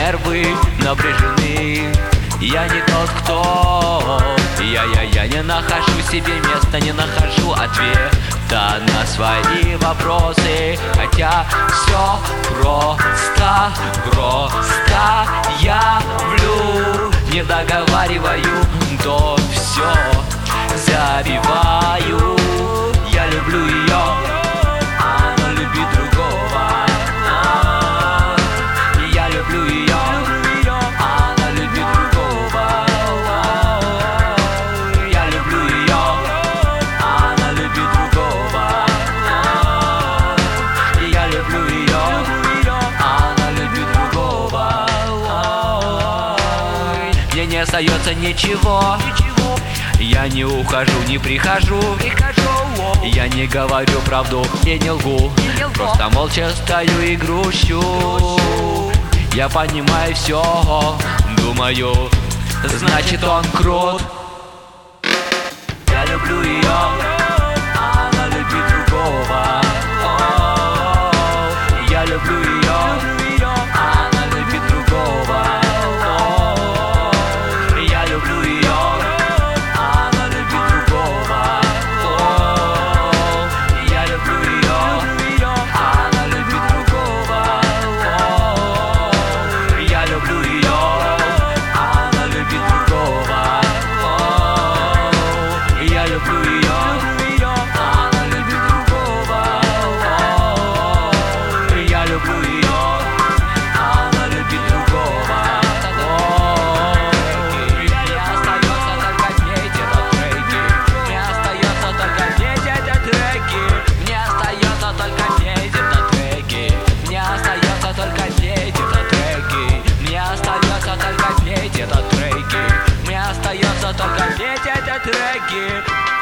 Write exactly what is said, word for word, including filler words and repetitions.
нервы напряжены. Я не тот, кто Я-я-я не нахожу себе места, не нахожу ответа на свои вопросы. Хотя все просто, просто я влю, не договариваю, то все забиваю. Я люблю ее, она любит другого. Я люблю ее, она любит другого. Я люблю ее, она любит другого. Я люблю ее, она любит другого. Мне не остается ничего. Я не ухожу, не прихожу, я не говорю правду и не лгу, просто молча стою и грущу. Я понимаю все, думаю, значит он крут. Я люблю ее, она любит другого. Я люблю ее, она любит другого. Я люблю ее, она любит другого. Я люблю ее, она любит другого. Я люблю ее, она любит другого. Я люблю ее, она любит другого. Я люблю ее, она любит другого. Мне остается только петь эти треки. Мне остается только петь эти треки. Мне остается только петь эти треки. Мне остается только петь эти треки. Мне остается только петь эти треки.